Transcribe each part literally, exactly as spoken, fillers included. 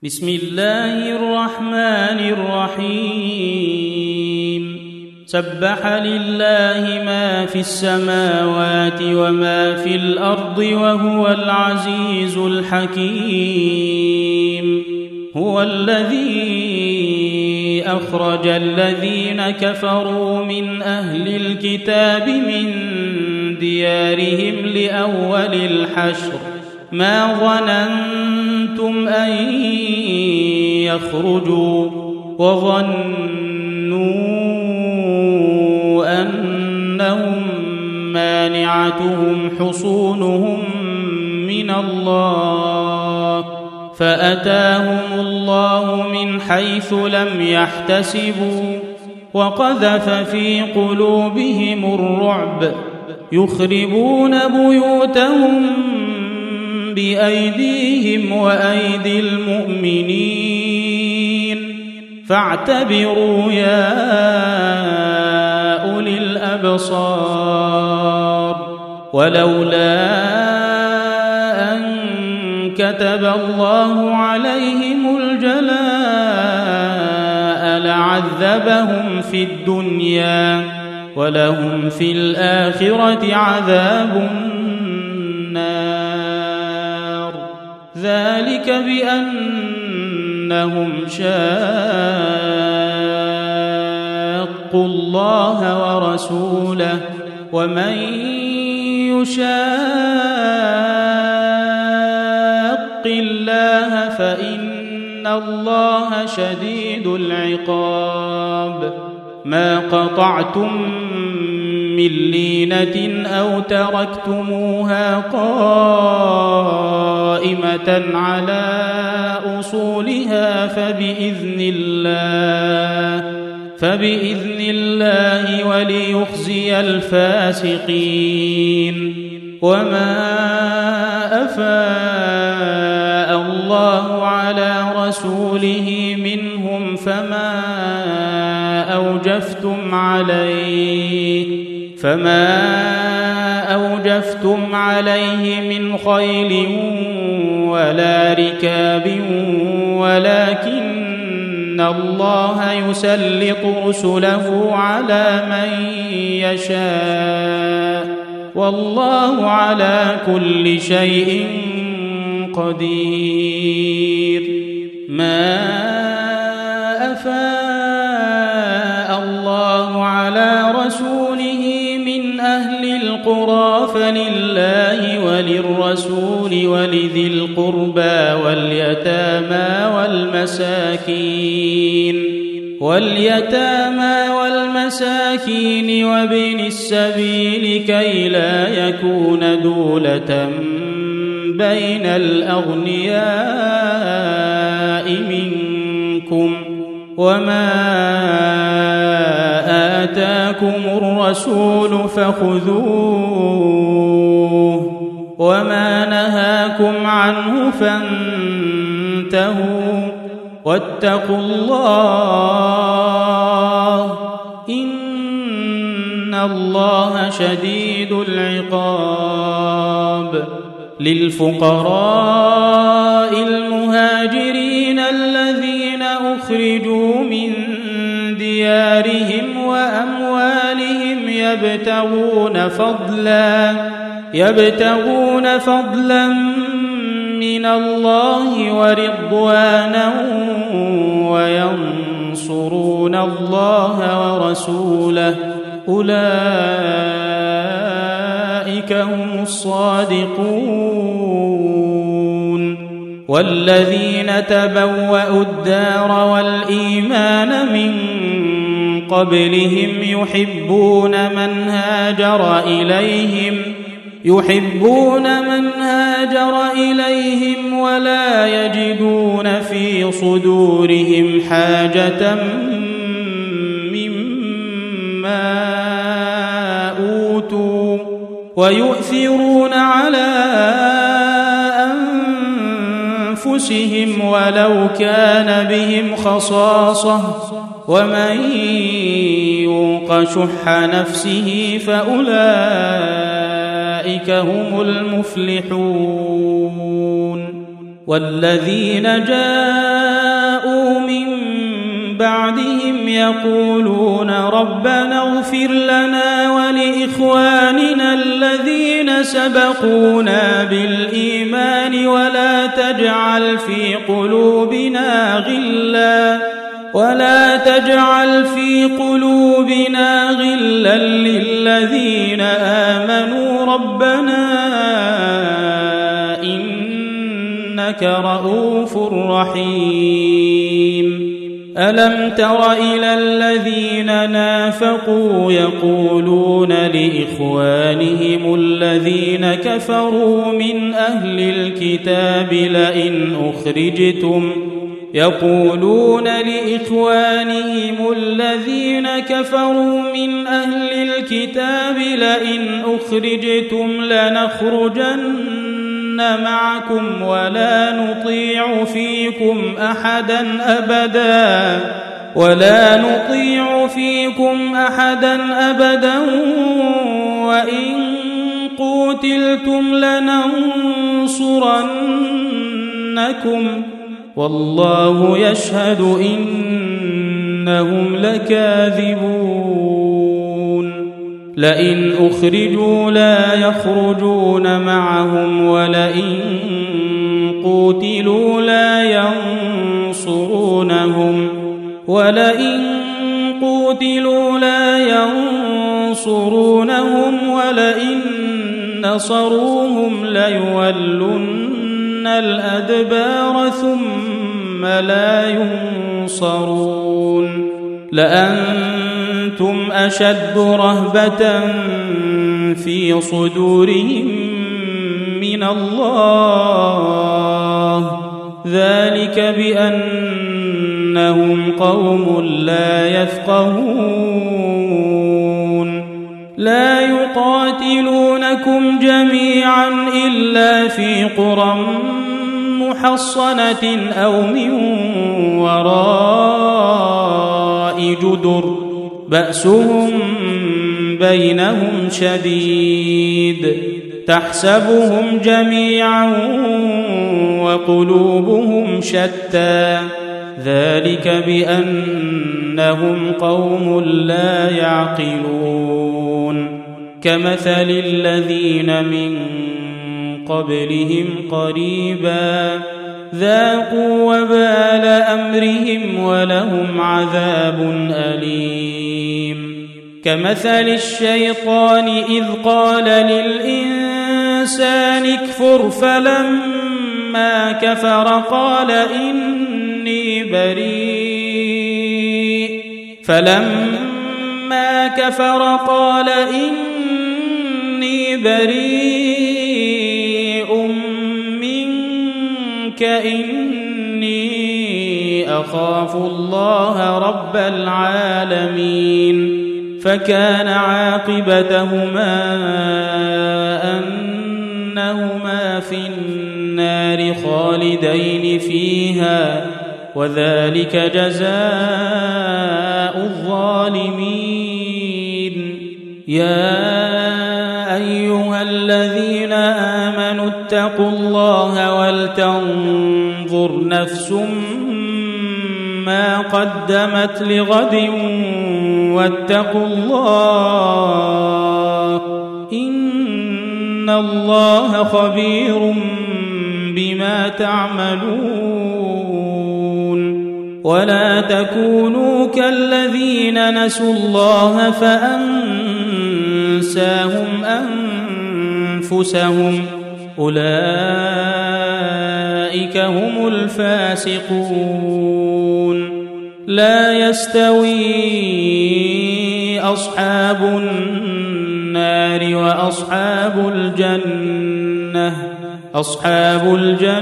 بسم الله الرحمن الرحيم سبح لله ما في السماوات وما في الأرض وهو العزيز الحكيم هو الذي أخرج الذين كفروا من أهل الكتاب من ديارهم لأول الحشر ما ظننتم أن يخرجوا وظنوا أنهم مانعتهم حصونهم من الله فأتاهم الله من حيث لم يحتسبوا وقذف في قلوبهم الرعب يخربون بيوتهم بأيديهم وأيدي المؤمنين فاعتبروا يا أولي الأبصار ولولا أن كتب الله عليهم الجلاء لعذبهم في الدنيا ولهم في الآخرة عذاب النار ذلك بأنهم شاقوا الله ورسوله ومن يشاق الله فإن الله شديد العقاب ما قطعتم من لينة أو تركتموها قائمة على أصولها فبإذن الله فبإذن الله وليخزي الفاسقين وما أفاء الله على رسوله منهم فما أوجفتم عليه فما أوجفتم عليه من خيل ولا ركاب ولكن الله يسلط رسله على من يشاء والله على كل شيء قدير ما أفاء الله على رسوله من أهل القرى فلله وللرسول ولذي القربى واليتامى والمساكين واليتامى والمساكين وابن السبيل كي لا يكون دولة بين الأغنياء منكم وما آتاكم الرسول فخذوه وما نهاكم عنه فانتهوا واتقوا الله إن الله شديد العقاب للفقراء المهاجرين الذين أخرجوا من ديارهم وأموالهم يبتغون فضلا يبتغون فضلا من الله ورضوانا وينصرون الله ورسوله أولئك هم الصادقون والذين تبوأوا الدار والإيمان من قبلهم يحبون من هاجر إليهم يحبون من هاجر إليهم ولا يجدون في صدورهم حاجة مما أوتوا ويؤثرون على أنفسهم ولو كان بهم خصاصة ومن يوق شح نفسه فأولئك هم المفلحون والذين جاءوا من بعدهم يقولون ربنا اغفر لنا ولإخواننا الذين سبقونا بالإيمان ولا تجعل في قلوبنا غلا ولا تجعل في قلوبنا غلا للذين آمنوا ربنا إنك رؤوف رحيم. ألم تر إلى الذين نافقوا يقولون لإخوانهم الذين كفروا من أهل الكتاب لئن أخرجتم يقولون لإخوانهم الذين كفروا من أهل الكتاب لئن أخرجتم لنخرجن معكم ولا نطيع فيكم أحدا أبدا ولا نطيع فيكم أحدا أبدا وإن قوتلتم لننصرنكم والله يشهد إنهم لكاذبون. لئن أخرجوا لا يخرجون معهم ولئن قوتلوا لا ينصرونهم ولئن قوتلوا لا ينصرونهم ولئن نصروهم ليولن الأدبار ثم لا ينصرون. لأنتم أشد رهبة في صدورهم من الله ذلك بأنهم قوم لا يفقهون. لا يقاتلونكم جميعا إلا في قرى محصنة أو من وراء جدر بأسهم بينهم شديد تحسبهم جميعا وقلوبهم شتى ذلك بأنهم قوم لا يعقلون. كمثل الذين من قبلهم قريبا ذاقوا وبال أمرهم ولهم عذاب أليم. كمثل الشيطان إذ قال للإنسان اكفر فلما كفر قال إني بريء فلما كفر قال إني بريء منك إني أخاف الله رب العالمين. فكان عاقبتهما أنهما في النار خالدين فيها وذلك جزاء الظالمين. يا أيها الذين آمنوا اتقوا الله ولتنظر نفس ما قدمت لغد واتقوا الله إن الله خبير بما تعملون. ولا تكونوا كالذين نسوا الله فأنساهم أنفسهم أولئك هم الفاسقون. لا يستوي أصحاب النار وأصحاب الجنة أصحاب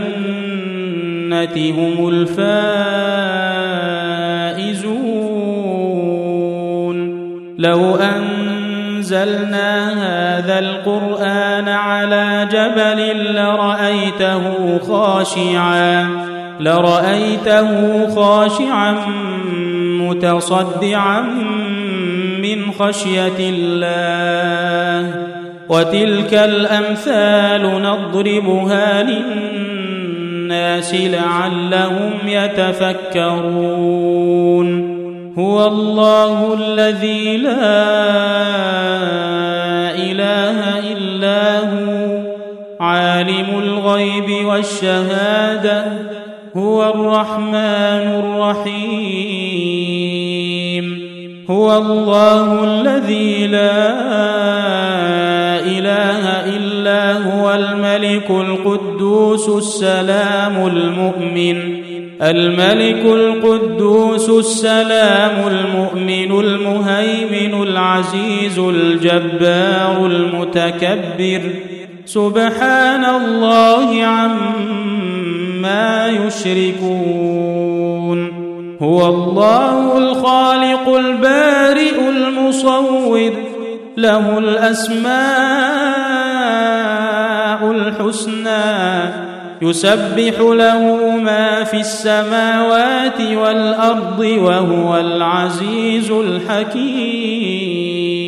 الجنة هم الفائزون. لو أنزلنا هذا القرآن على جبل لرأيته خاشعا لرأيته خاشعا متصدعا من خشية الله. وتلك الأمثال نضربها الناس لعلهم يتفكرون هو الله الذي لا إله إلا هو عالم الغيب والشهادة هو الرحمن الرحيم هو الله الذي لا إله إلا هو الملك القدوس السلام المؤمن الملك القدوس السلام المؤمن المهيمن العزيز الجبار المتكبر سبحان الله عما يشركون هو الله الخالق البارئ المصور له الأسماء الحسنى يسبح له ما في السماوات والأرض وهو العزيز الحكيم